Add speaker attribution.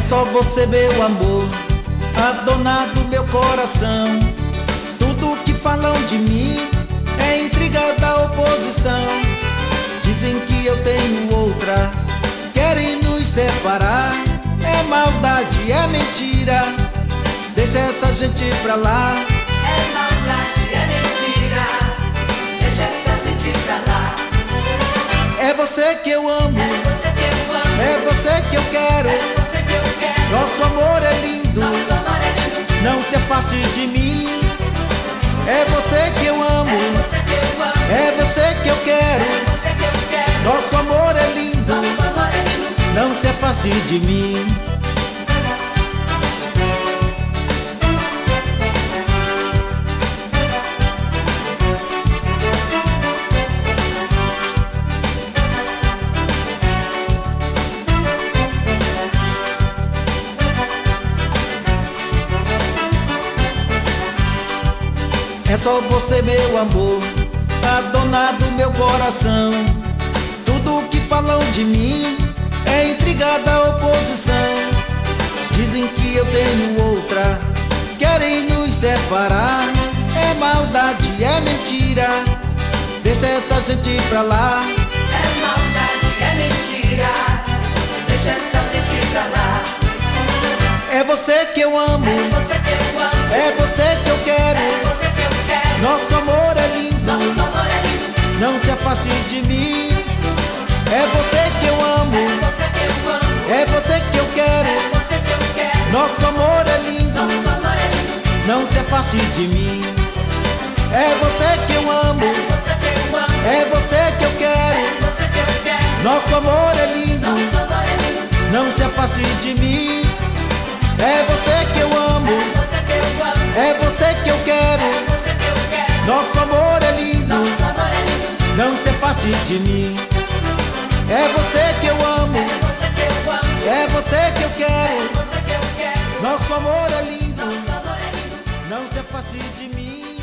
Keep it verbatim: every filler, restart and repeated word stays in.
Speaker 1: só você, meu amor, a dona do meu coração. Tudo que falam de mim é intriga da oposição. Dizem que eu tenho outra, querem nos separar. É maldade, é mentira, deixa essa gente pra lá.
Speaker 2: É maldade, é mentira, deixa essa gente pra lá.
Speaker 1: É você que eu amo,
Speaker 2: É você que eu amo,
Speaker 1: é você que eu quero.
Speaker 2: é você que eu quero.
Speaker 1: Nosso amor é lindo,
Speaker 2: Nosso amor é lindo,
Speaker 1: não se afaste de mim. É você que eu amo,
Speaker 2: é você que eu amo,
Speaker 1: é você que eu quero.
Speaker 2: é você que eu quero.
Speaker 1: Nosso amor é lindo,
Speaker 2: Nosso amor é lindo,
Speaker 1: não se afaste de mim. É só você, meu amor, a dona do meu coração. Tudo que falam de mim é intriga da oposição. Dizem que eu tenho outra, querem nos separar. É maldade, é mentira, deixa essa gente pra lá.
Speaker 2: é maldade, é mentira, deixa essa gente pra lá.
Speaker 1: É você que eu amo,
Speaker 2: É você que eu amo,
Speaker 1: é você que eu quero.
Speaker 2: é você que eu quero.
Speaker 1: Nosso amor é lindo,
Speaker 2: Nosso amor é lindo,
Speaker 1: não se afaste de mim. É você que eu amo,
Speaker 2: é você que eu amo,
Speaker 1: é você que eu quero.
Speaker 2: é você que eu quero.
Speaker 1: Nosso amor é lindo,
Speaker 2: Nosso amor é lindo,
Speaker 1: não se afaste de mim. É você que eu amo,
Speaker 2: é você que eu amo,
Speaker 1: é você que eu quero.
Speaker 2: é você que eu quero.
Speaker 1: Nosso amor é lindo,
Speaker 2: Nosso amor é lindo,
Speaker 1: não se afaste de mim. É você que eu amo,
Speaker 2: é você que eu amo,
Speaker 1: é você que eu quero.
Speaker 2: é você que eu quero.
Speaker 1: Nosso amor é lindo,
Speaker 2: Nosso amor é lindo,
Speaker 1: não se afaste de mim. É você que eu amo,
Speaker 2: é você que eu amo,
Speaker 1: é você que eu
Speaker 2: é
Speaker 1: quero.
Speaker 2: você que eu quero.
Speaker 1: Nosso amor é lindo,
Speaker 2: Nosso amor é lindo,
Speaker 1: não se afaste de mim.